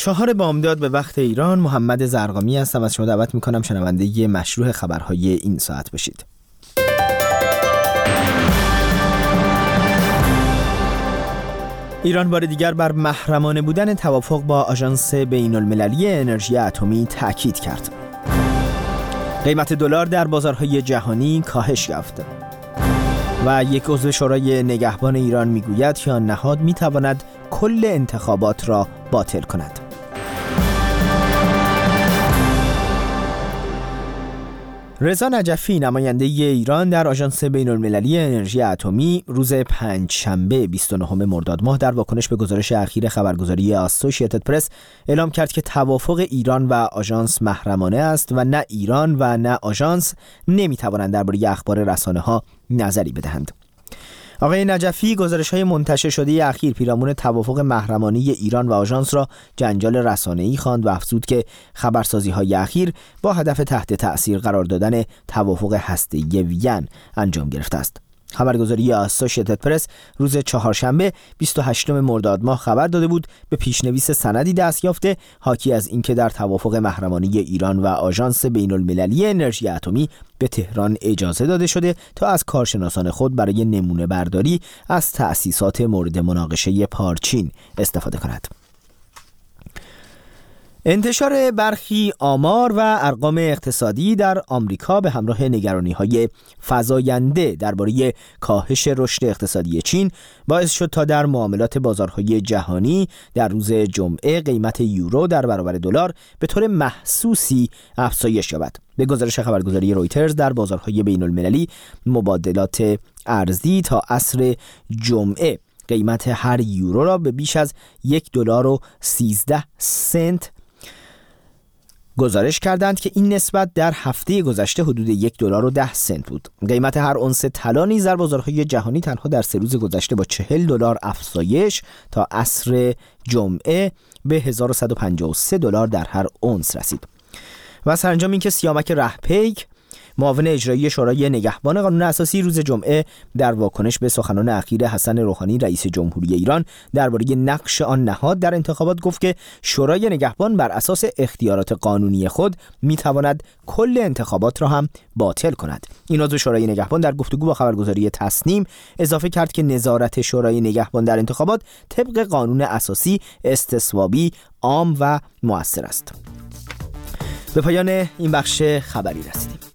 4 بامداد به وقت ایران. محمد زرقامی هستم. از شما دعوت میکنم شنونده مشروع خبرهای این ساعت باشید. ایران بار دیگر بر محرمانه بودن توافق با آژانس بین‌المللی انرژی اتمی تاکید کرد. قیمت دلار در بازارهای جهانی کاهش یافت و یک عضو شورای نگهبان ایران میگوید که آن نهاد میتواند کل انتخابات را باطل کند. رضا نجفی نماینده ایران در آژانس بین‌المللی انرژی اتمی روز پنجشنبه 29 مرداد ماه در واکنش به گزارش اخیر خبرگزاری اسوسییتد پرس اعلام کرد که توافق ایران و آژانس محرمانه است و نه ایران و نه آژانس نمیتوانند درباره اخبار رسانه‌ها نظری بدهند. آقای نجفی گزارش‌های منتشر شده اخیر پیرامون توافق محرمانه ایران و آژانس را جنجال رسانه‌ای خواند و افزود که خبرسازی‌های اخیر با هدف تحت تأثیر قرار دادن توافق هسته‌ای وین انجام گرفته است. خبرگزاری اسوسییتد پرس روز چهارشنبه 28 مرداد ماه خبر داده بود به پیشنویس سندی دست یافته حاکی از اینکه در توافق محرمانه ایران و آژانس بین‌المللی انرژی اتمی به تهران اجازه داده شده تا از کارشناسان خود برای نمونه برداری از تأسیسات مورد مناقشه پارچین استفاده کند. انتشار برخی آمار و ارقام اقتصادی در آمریکا به همراه نگرانی‌های فزاینده درباره کاهش رشد اقتصادی چین باعث شد تا در معاملات بازارهای جهانی در روز جمعه قیمت یورو در برابر دلار به طور محسوسی افزایش یابد. به گزارش خبرگزاری رویترز در بازارهای بین‌المللی مبادلات ارزی تا عصر جمعه قیمت هر یورو را به بیش از $1.13 گزارش کردند که این نسبت در هفته گذشته حدود $1.10 بود. قیمت هر اونس طلا نیز در بازارهای جهانی تنها در 3 روز گذشته با $40 افزایش تا عصر جمعه به $1153 در هر اونس رسید. و سرانجام اینکه سیامک رهپیک معاون اجرایی شورای نگهبان قانون اساسی روز جمعه در واکنش به سخنان اخیر حسن روحانی رئیس جمهوری ایران درباره نقش آن نهاد در انتخابات گفت که شورای نگهبان بر اساس اختیارات قانونی خود میتواند کل انتخابات را هم باطل کند. این عضو شورای نگهبان در گفتگو با خبرگزاری تصنیم اضافه کرد که نظارت شورای نگهبان در انتخابات طبق قانون اساسی استصوابی، عام و مؤثر است. به پایان این بخش خبری رسیدیم.